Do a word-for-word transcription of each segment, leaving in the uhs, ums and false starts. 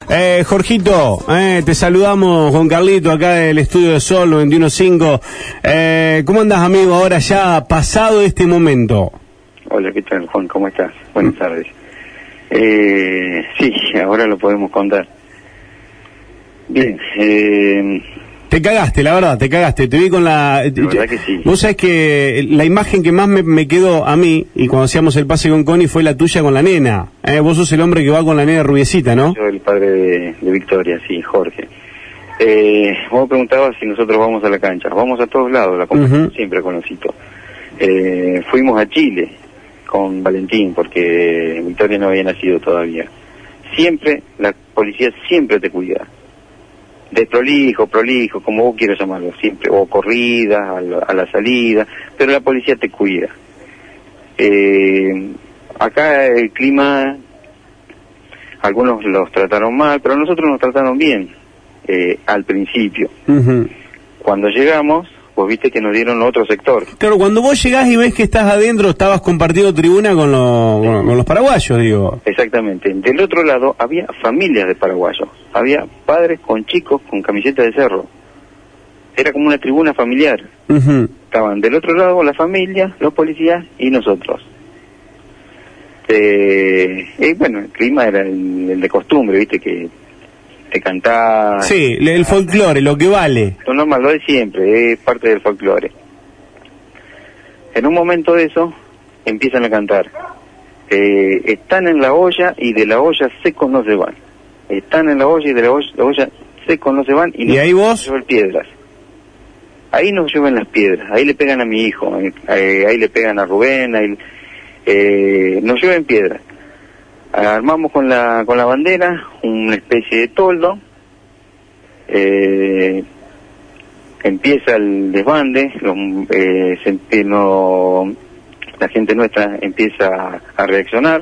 Eh, Jorgito, eh, te saludamos con Carlito acá del estudio de Sol noventa y uno punto cinco. Eh, ¿Cómo andas, amigo, ahora ya pasado este momento? Hola, ¿qué tal, Juan? ¿Cómo estás? Buenas mm. tardes. Eh, sí, ahora lo podemos contar. Bien, eh... Te cagaste, la verdad, te cagaste, te vi con la... La verdad que sí. Vos sabés que la imagen que más me, me quedó a mí, y cuando hacíamos el pase con Connie, fue la tuya con la nena. Eh, vos sos el hombre que va con la nena rubiecita, ¿no? Yo, el padre de, de Victoria, sí, Jorge. Eh, vos preguntabas si nosotros vamos a la cancha. Vamos a todos lados, la acompañamos uh-huh. siempre con Osito. Eh, fuimos a Chile con Valentín, porque Victoria no había nacido todavía. Siempre, la policía siempre te cuida. De prolijo, prolijo, como vos quieras llamarlo, siempre, o corridas, a la, a la salida, pero la policía te cuida. Eh, acá el clima, algunos los trataron mal, pero nosotros nos trataron bien, eh, al principio. Uh-huh. Cuando llegamos, vos viste que nos dieron otro sector. Claro, cuando vos llegás y ves que estás adentro, estabas compartiendo tribuna con, lo, sí. con, con los paraguayos, digo. Exactamente. Del otro lado había familias de paraguayos. Había padres con chicos con camiseta de cerro. Era como una tribuna familiar. Uh-huh. Estaban del otro lado la familia, los policías y nosotros. Eh, y bueno, el clima era el, el de costumbre, viste, que te cantaba... Sí, el folclore, lo que vale. Lo normal, lo de siempre, es parte del folclore. En un momento de eso, empiezan a cantar. Eh, están en la olla y de la olla secos no se van. Están en la olla y de la olla, la olla secos no se van. Y, ¿Y ahí vos? Llevan piedras. Ahí nos llevan las piedras, ahí le pegan a mi hijo, eh, ahí le pegan a Rubén, ahí, eh, nos llevan piedras. Armamos con la con la bandera una especie de toldo, eh, empieza el desbande, los, eh, se, no, la gente nuestra empieza a, a reaccionar,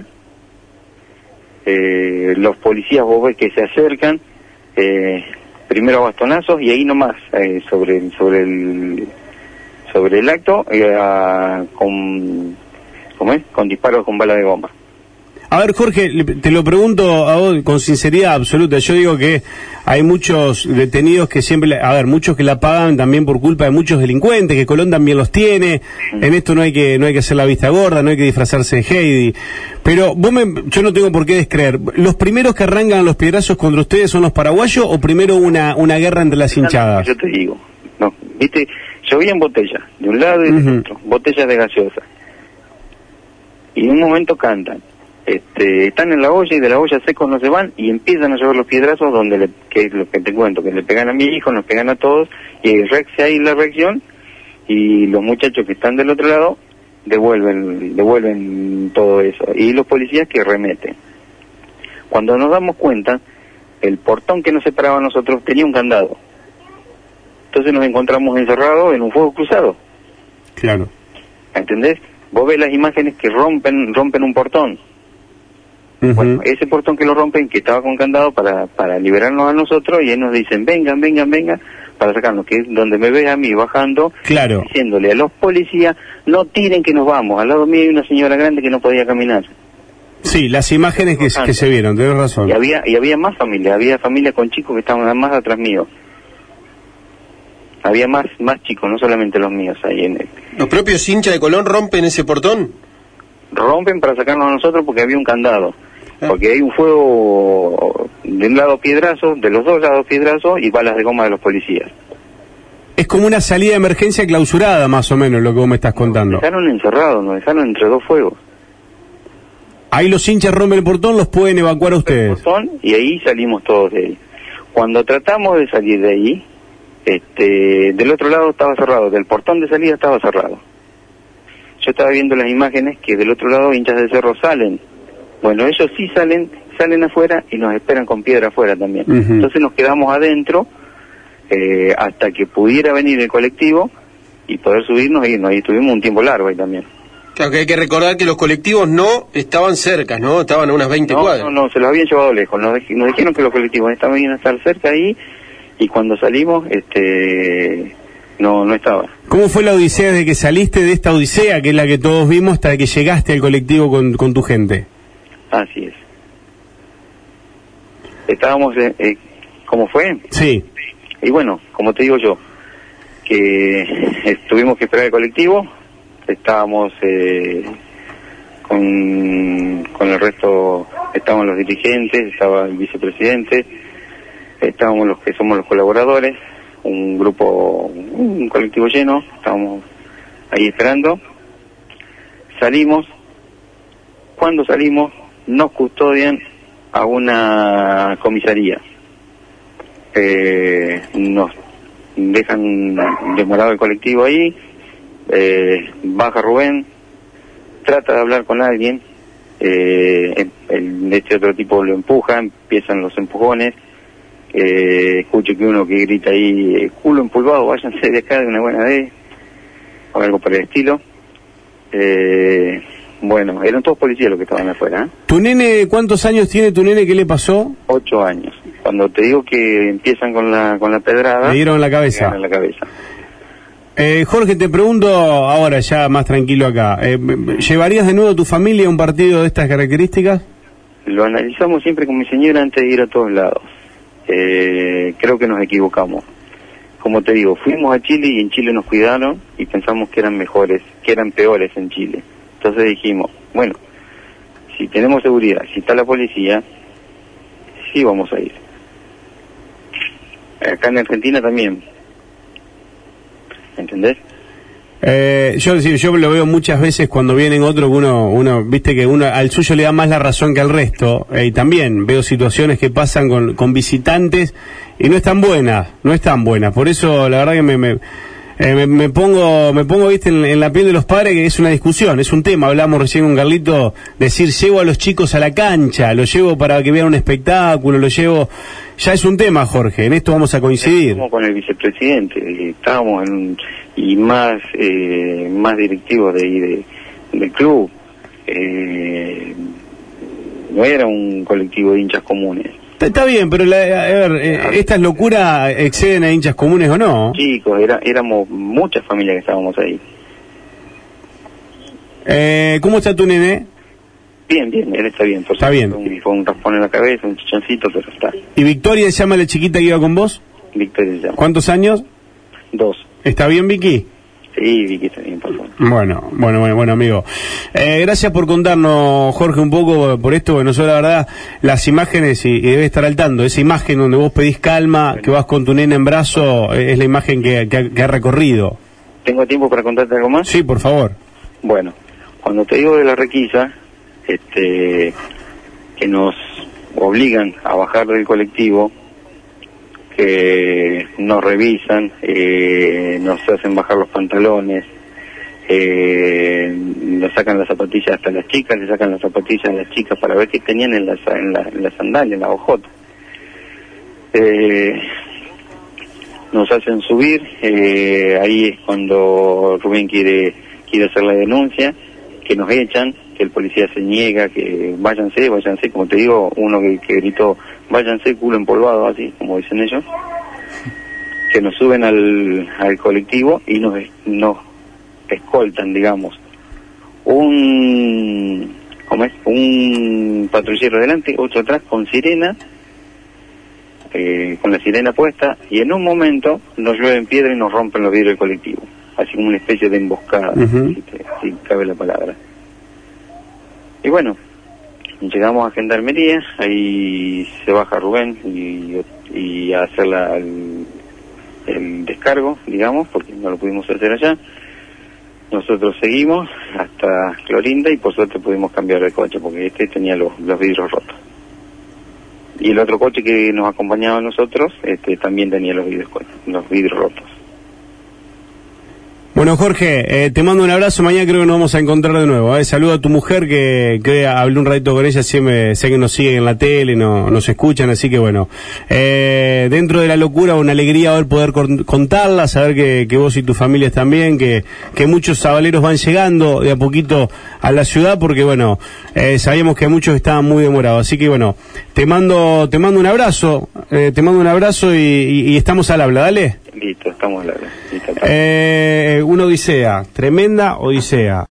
eh, los policías vos ves que se acercan, eh, primero a bastonazos y ahí nomás, eh, sobre, sobre, el, sobre el acto, eh, a, con, ¿cómo es? Con disparos con bala de goma. A ver, Jorge, te lo pregunto a vos con sinceridad absoluta. Yo digo que hay muchos detenidos que siempre, a ver, muchos que la pagan también por culpa de muchos delincuentes, que Colón también los tiene. En esto no hay que no hay que hacer la vista gorda, no hay que disfrazarse de Heidi. Pero vos me, yo no tengo por qué descreer. ¿Los primeros que arrancan los piedrazos contra ustedes son los paraguayos o primero una una guerra entre las hinchadas? Yo te digo, no, viste, llovían botellas, de un lado y del uh-huh. otro, botellas de gaseosa. Y en un momento cantan. Este, están en la olla y de la olla secos no se van y empiezan a llevar los piedrazos donde le, que es lo que te cuento, que le pegan a mi hijo, nos pegan a todos y reacciona ahí la reacción y los muchachos que están del otro lado devuelven devuelven todo eso y los policías que remeten. Cuando nos damos cuenta, el portón que nos separaba a nosotros tenía un candado, entonces nos encontramos encerrados en un fuego cruzado. Claro. ¿Entendés? Vos ves las imágenes que rompen rompen un portón. Uh-huh. Bueno, ese portón que lo rompen, que estaba con candado para para liberarnos a nosotros, y ellos nos dicen, vengan, vengan, vengan, para sacarnos, que es donde me ves a mí bajando, claro, diciéndole a los policías, no tiren que nos vamos. Al lado mío hay una señora grande que no podía caminar. Sí, las imágenes que, que se vieron, tenés razón. Y había y había más familia, había familia con chicos que estaban más atrás mío. Había más más chicos, no solamente los míos ahí en el... ¿Los propios hinchas de Colón rompen ese portón? Rompen para sacarnos a nosotros porque había un candado. Ah. Porque hay un fuego de un lado piedrazos, de los dos lados piedrazos y balas de goma de los policías. Es como una salida de emergencia clausurada, más o menos, lo que vos me estás contando. Nos dejaron encerrados, nos dejaron entre dos fuegos. Ahí los hinchas rompen el portón, los pueden evacuar a ustedes. El portón, y ahí salimos todos de ahí. Cuando tratamos de salir de ahí, este, del otro lado estaba cerrado, del portón de salida estaba cerrado. Yo estaba viendo las imágenes que del otro lado hinchas de cerro salen. Bueno, ellos sí salen, salen afuera y nos esperan con piedra afuera también. Uh-huh. Entonces nos quedamos adentro eh, hasta que pudiera venir el colectivo y poder subirnos e irnos. Ahí estuvimos un tiempo largo ahí también. Claro, que hay que recordar que los colectivos no estaban cerca, ¿no? Estaban a unas veinte no, cuadras. No, no, se los habían llevado lejos. Nos, dej- nos dijeron que los colectivos estaban bien a estar cerca ahí y cuando salimos, este... No, no estaba. ¿Cómo fue la odisea desde que saliste de esta odisea, que es la que todos vimos, hasta que llegaste al colectivo con, con tu gente? Así es. Estábamos, eh, eh, ¿cómo fue? Sí. Y bueno, como te digo yo, que eh, tuvimos que esperar el colectivo, estábamos eh, con, con el resto, estaban los dirigentes, estaba el vicepresidente, estábamos los que somos los colaboradores, un grupo, un colectivo lleno, estábamos ahí esperando, salimos, cuando salimos nos custodian a una comisaría, eh, nos dejan demorado el colectivo ahí, eh, baja Rubén, trata de hablar con alguien, eh, el, este otro tipo lo empuja, empiezan los empujones, eh, escucho que uno que grita ahí, culo empulvado, váyanse de acá de una buena vez, o algo por el estilo. Eh, bueno, eran todos policías los que estaban afuera. ¿eh? ¿Tu nene, cuántos años tiene tu nene? ¿Qué le pasó? Ocho años. Cuando te digo que empiezan con la con la pedrada... Le dieron en la cabeza. En la cabeza. Eh, Jorge, te pregunto ahora ya más tranquilo acá. Eh, ¿Llevarías de nuevo a tu familia a un partido de estas características? Lo analizamos siempre con mi señora antes de ir a todos lados. Eh, creo que nos equivocamos. Como te digo, fuimos a Chile y en Chile nos cuidaron y pensamos que eran mejores, que eran peores en Chile. Entonces dijimos, bueno, si tenemos seguridad, si está la policía, sí vamos a ir. Acá en Argentina también. ¿Entendés? Eh, yo, yo lo veo muchas veces cuando vienen otros, uno, uno, viste que uno al suyo le da más la razón que al resto, eh, y también veo situaciones que pasan con, con visitantes y no están buenas, no están buenas, por eso la verdad que me, me, eh, me, me pongo, me pongo, viste, en, en la piel de los padres, que es una discusión, es un tema, hablamos recién con Carlito, decir, llevo a los chicos a la cancha, los llevo para que vean un espectáculo, los llevo, ya es un tema, Jorge, en esto vamos a coincidir. Estamos con el vicepresidente, estábamos en un... y más eh, más directivos de ahí de, del club, eh, no era un colectivo de hinchas comunes. Está, está bien, pero la, a ver, eh, ¿estas locuras exceden a hinchas comunes o no? Chicos, era, éramos muchas familias que estábamos ahí. Eh, ¿Cómo está tu nene? Bien, bien, él está bien. Por está bien. Fue un, fue un raspón en la cabeza, un chichoncito, pero está. ¿Y Victoria se llama la chiquita que iba con vos? Victoria se llama. ¿Cuántos años? Dos. ¿Está bien, Vicky? Sí, Vicky está bien, por favor. Bueno, bueno, bueno, bueno, amigo. Eh, gracias por contarnos, Jorge, un poco por esto, que nosotros, la verdad, las imágenes, y, y debe estar al tanto, esa imagen donde vos pedís calma, bueno, que vas con tu nena en brazo, es la imagen que, que, ha, que ha recorrido. ¿Tengo tiempo para contarte algo más? Sí, por favor. Bueno, cuando te digo de la requisa, este, que nos obligan a bajar del colectivo, que nos revisan, eh, nos hacen bajar los pantalones, eh, nos sacan las zapatillas hasta las chicas, le sacan las zapatillas a las chicas para ver qué tenían en las en la, en la sandalia, en la ojota. Eh, nos hacen subir, eh, ahí es cuando Rubén quiere quiere hacer la denuncia, que nos echan, que el policía se niega, que váyanse, váyanse, como te digo, uno que, que gritó, váyanse, culo empolvado, así, como dicen ellos, que nos suben al, al colectivo y nos, nos escoltan, digamos, un, ¿cómo es? Un patrullero delante, otro atrás, con sirena, eh, con la sirena puesta, y en un momento nos llueven piedra y nos rompen los vidrios del colectivo, así como una especie de emboscada, uh-huh. si, te, si cabe la palabra. Y bueno, llegamos a Gendarmería, ahí se baja Rubén y, y a hacer la, el, el descargo, digamos, porque no lo pudimos hacer allá. Nosotros seguimos hasta Clorinda y por suerte pudimos cambiar de coche, porque este tenía los, los vidrios rotos. Y el otro coche que nos acompañaba a nosotros este, también tenía los vidrios, los vidrios rotos. Bueno, Jorge, eh, te mando un abrazo, mañana creo que nos vamos a encontrar de nuevo. Eh. Saludo a tu mujer, que, que hablé un ratito con ella, siempre sé que nos siguen en la tele, no, nos escuchan, así que bueno, eh, dentro de la locura, una alegría haber poder contarla, saber que, que vos y tu familia están bien, que, que muchos sabaleros van llegando de a poquito a la ciudad, porque bueno, eh, sabíamos que muchos estaban muy demorados, así que bueno, te mando, te mando un abrazo, eh, te mando un abrazo y, y, y estamos al habla, dale. Listo, estamos al habla. Listo, eh, una odisea, tremenda odisea.